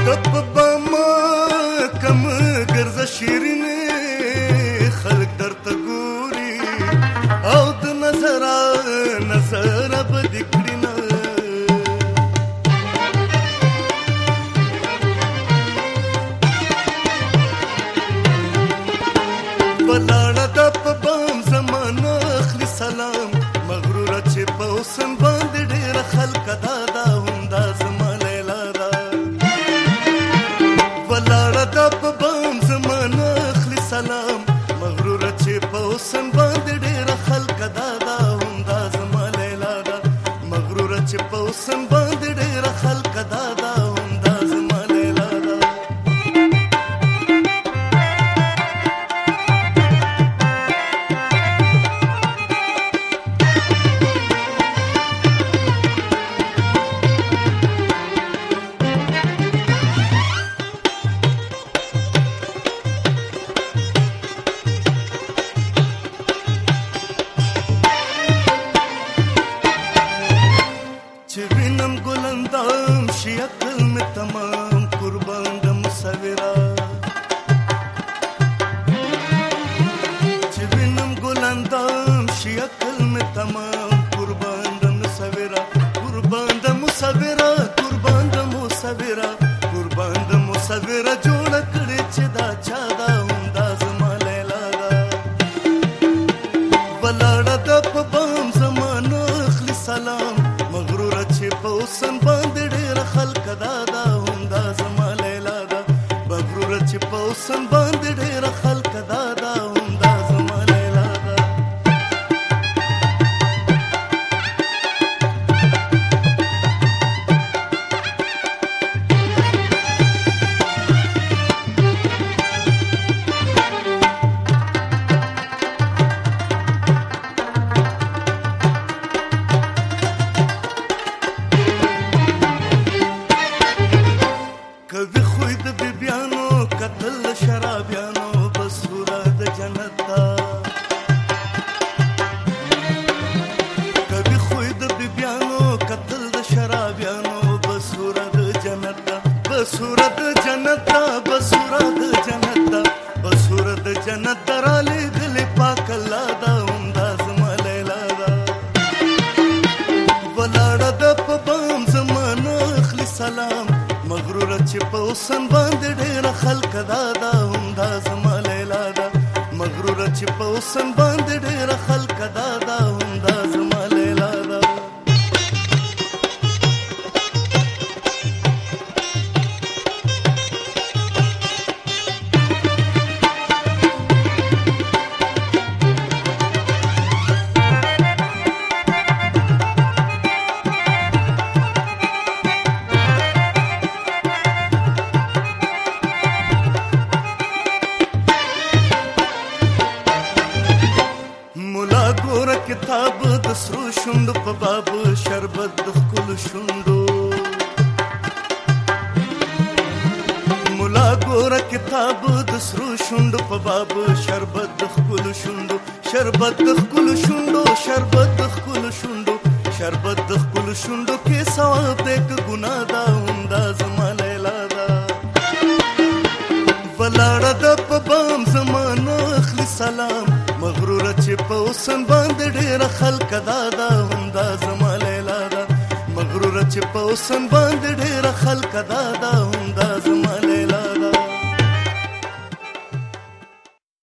تپ بما کم ګرځه شیرینې خلک درته ګوري او د نظره به دې کړي نه ولاړه ده په بام زمانه اخلي سلام مغروره چې په حسن باندې ډېره خلکه دا همدا زما لیلا ده ولاړه ده په بام زمانه اخلي سلام مغروره چې په حسن باندې ډېره خلکه دا همدا زما لیلا ده مغروره چې په حسن باندې ډېره خلکه دا همدا زما لیلا ده چې وینم ګلندام شي عقل مې تمام قربان د مصوره چې وینم ګلندام شي عقل مې تمام قربان د مصوره قربان د مصوره قربان د مصوره قربان د مصوره جوړ کړې چې دا چا دا همدا زما لیلا ده ولاړه ده په بام زمانه اخلي سلام مغروره چې په حسن باندې ډېره خلکه دا همدا زما لیلا ده مغروره چې په حسن باندې ډېره خلکه دا همدا زما لیلا ده کوي خوی د بیبیانو قتل شرابیانو بسوره د جنت ده کوي خوی د بیبیانو قتل د شرابیانو بسوره د جنت ده بسوره د جنت ده بسوره د جنت ده بسوره د جنت ده را لېږلې پاک الله ده همدا زما لیلا ده ولاړه ده په بام زمانه اخلي سلام مغروره چې په حسن باندې ډېره خلکه دا همدا زما لیلا ده مغروره چې په حسن باندې ډېره خلکه دا همدا زما لیلا ده ملا ګوره کتاب د سرو شونډو په باب شربت د ښکلو شونډو ملا ګوره کتاب د سرو شونډو په باب شربت د ښکلو شونډو شربت د ښکلو شونډو شربت د ښکلو شونډو شربت د ښکلو شونډو کې ثواب دی که ګناه ده همدا زما لیلا ده ولاړه ده په بام زمانه اخلي سلام مغروره چې په حسن باندې ډېره خلکه دا همدا زما لیلا ده مغروره چې په حسن باندې ډېره خلکه دا همدا زما